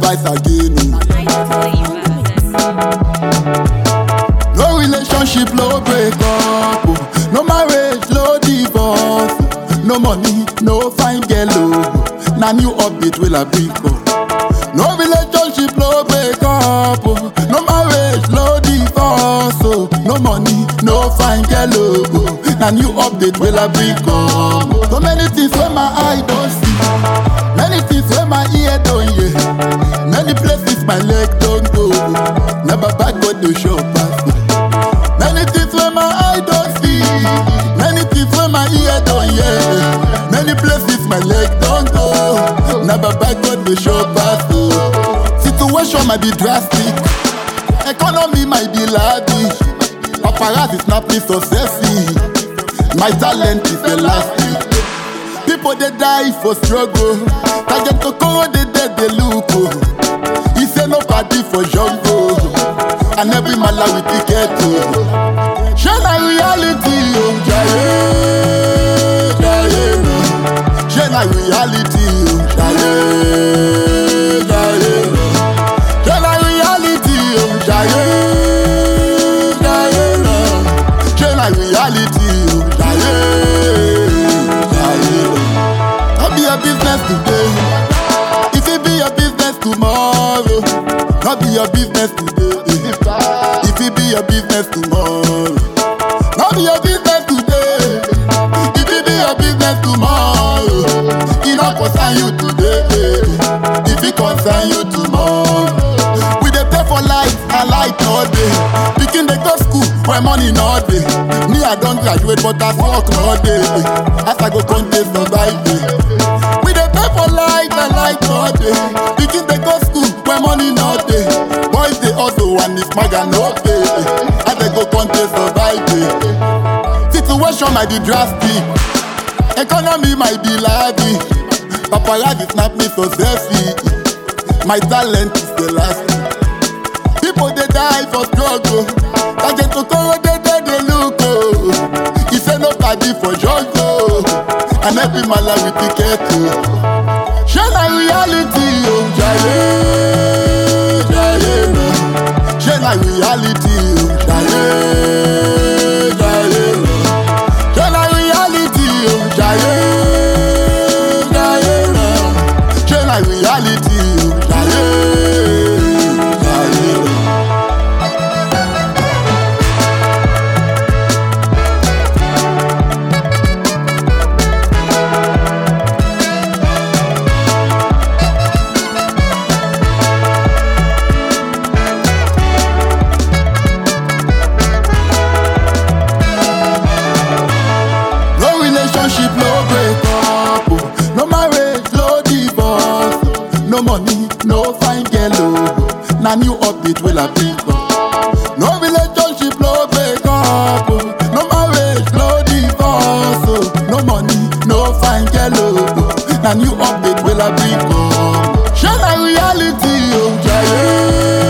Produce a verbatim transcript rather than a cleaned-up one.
advice again. No relationship, no break up. No marriage, no divorce. No money, no fine girl. Now new update will I bring up. No relationship, no break up. No marriage, no divorce. No money, no fine girl. Now new update will I bring up. So many things where my eye don't see. Many things where my ear don't hear. Many places my leg don't go. Never back go to show pass. Many things where my eye don't see. Many things where my ear don't hear. Many places my leg don't go. Never back go to show pass. Situation might be drastic. Economy might be lavish. Paparazzi snap me so sexy. My talent is elastic. People they die for struggle. Target to go they dead they look. He say no party for jungle. And every man like with ticket. Share la reality, oh jaye, jaye, no. Share la reality, oh jaye, jaye, no. Share la reality, oh jaye, jaye, no. Share la reality, oh jaye, jaye, no. Not be a business today. If it be a business tomorrow, not be a business today. If it be a business tomorrow, not be a business today. If it be a business tomorrow, it not concern you today. If it concern you tomorrow, we dey pay for light and light all day. Pikin dey go school where money no dey. Me I don graduate but I work no day. As I go contest survive. We dey pay for light and light all day. Pikin dey go school where money no dey. Boys dey hustle and it's maga no pay. As they go contest survive. Situation might be drastic. Economy might be lavish. Paparazzi snap me so sexy. My talent is elastic. People they die for struggle. Target to go they dead they look. He say no party for jungle. And every man like with ticket. Share la reality, oh jaye, jaye, no. Share la reality, oh jaye, jaye, no. Share la reality, oh jaye, jaye, no. Share la reality, oh jaye, jaye, no. Relationship, no break up. No marriage, no divorce. No money, no fine girl. Now new update will I bring up. No relationship, no break up. No marriage, no divorce. No money, no fine girl. Now new update will I bring up. Share la reality, oh jaye.